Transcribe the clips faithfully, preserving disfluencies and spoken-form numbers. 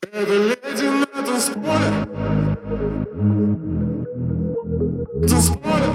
Это леди на танцполе. Танцполе.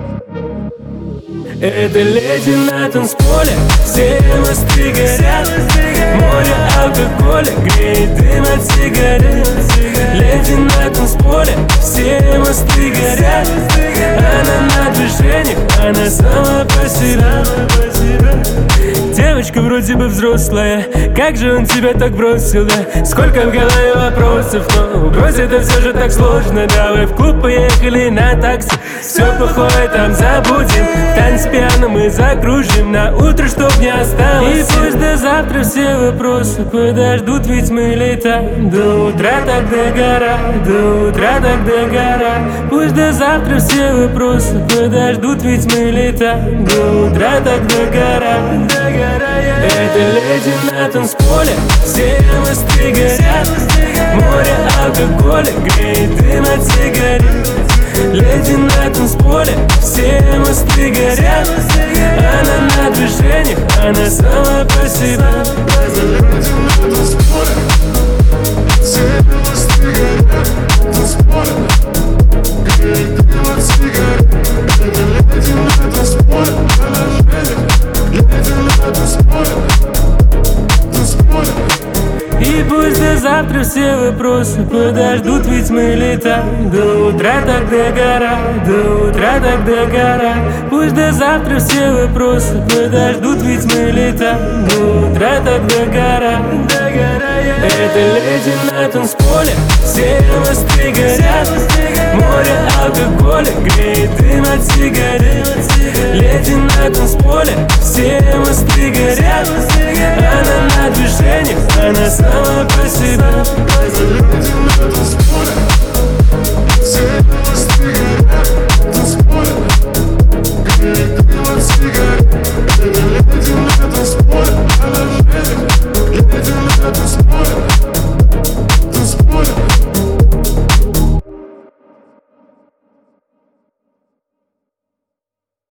Это леди на танцполе, все мосты горят, море алкоголя греет дым от сигарет. Леди на танцполе, все мосты горят, она на движениях, она сама по себе. Девочка вроде бы взрослая, как же он тебя так бросил, да? Сколько в голове вопросов, но брось, это все же так сложно. Давай в клуб поехали на такси, все плохое там забудем, танец пьяно мы закружим, на утро чтоб не осталось. И пусть до завтра все вопросы подождут, ведь мы летаем до утра, так догорай, до утра, так догорай. Пусть до завтра все вопросы подождут, ведь мы летаем до утра, так догорай, догорай. Это леди на танцполе, все мосты горят, море алкоголя греет дым от сигарет. Леди на танцполе, все мосты горят, она на движениях, она сама по себе. Леди на танцполе, все мосты горят, танцполе греет дым от сигарет. Это леди на танцполе, леди на танцполе, танцполе. И пусть до завтра все вопросы подождут, ведь мы летаем до утра, так догорай, до утра, так догорай. Пусть до завтра все вопросы подождут, ведь мы летаем до утра, так догорай, догорай. Это леди на танцполе, все мосты горят, море алкоголя греет дым от сигарет. Леди на танцполе, все мосты горят, она на движениях, она сама по себе.